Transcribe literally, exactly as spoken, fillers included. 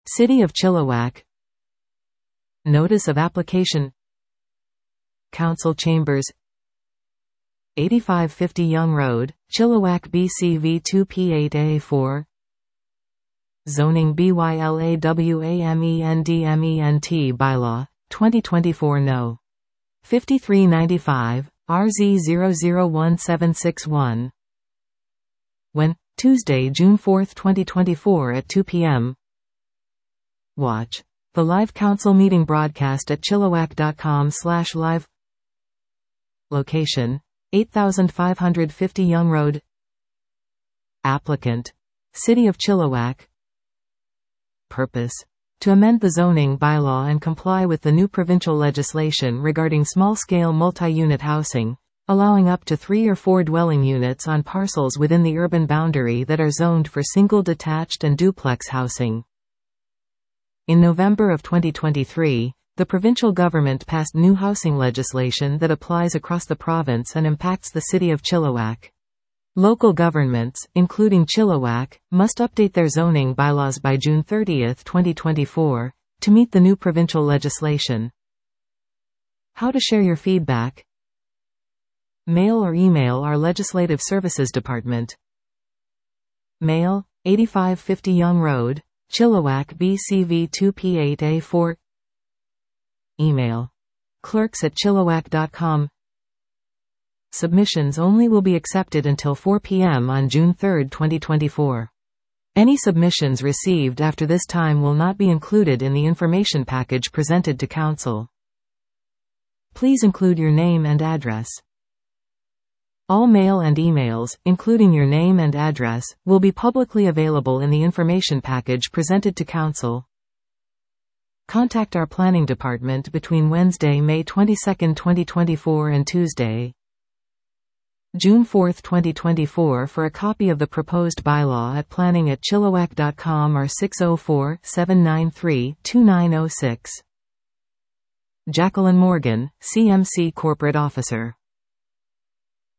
City of Chilliwack. Notice of application. Council Chambers. eighty-five fifty Young Road, Chilliwack B C V two P eight A four. Zoning Bylawament Bylaw, twenty twenty-four No. fifty-three ninety-five, R Z zero zero one seven six one. When? Tuesday, June fourth twenty twenty-four at two p m Watch the live council meeting broadcast at chilliwack dot com slash live. Location: eighty-five fifty Young Road. Applicant: City of Chilliwack. Purpose: to amend the zoning bylaw and comply with the new provincial legislation regarding small-scale multi-unit housing, allowing up to three or four dwelling units on parcels within the urban boundary that are zoned for single detached and duplex housing. In November of twenty twenty-three, the provincial government passed new housing legislation that applies across the province and impacts the City of Chilliwack. Local governments, including Chilliwack, must update their zoning bylaws by June thirtieth twenty twenty-four, to meet the new provincial legislation. How to share your feedback? Mail or email our Legislative Services Department. Mail: eighty-five fifty Young Road, Chilliwack B C V two P eight A four. Email: clerks at chilliwack dot com. Submissions only will be accepted until four p m on June third twenty twenty-four. Any submissions received after this time will not be included in the information package presented to Council. Please include your name and address. All mail and emails, including your name and address, will be publicly available in the information package presented to Council. Contact our Planning Department between Wednesday, May twenty-second twenty twenty-four and Tuesday, June fourth twenty twenty-four for a copy of the proposed bylaw at planning at chilliwack dot com or six oh four, seven nine three, two nine oh six. Jacqueline Morgan, C M C Corporate Officer.